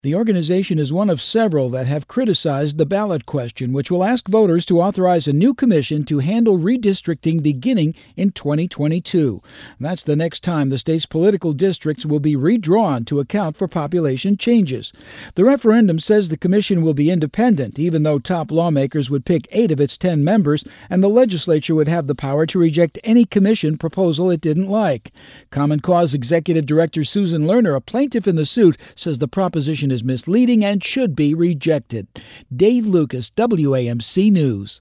The organization is one of several that have criticized the ballot question, which will ask voters to authorize a new commission to handle redistricting beginning in 2022. That's the next time the state's political districts will be redrawn to account for population changes. The referendum says the commission will be independent, even though top lawmakers would pick 8 of its 10 members, and the legislature would have the power to reject any commission proposal it didn't like. Common Cause Executive Director Susan Lerner, a plaintiff in the suit, says the proposition is misleading and should be rejected. Dave Lucas, WAMC News.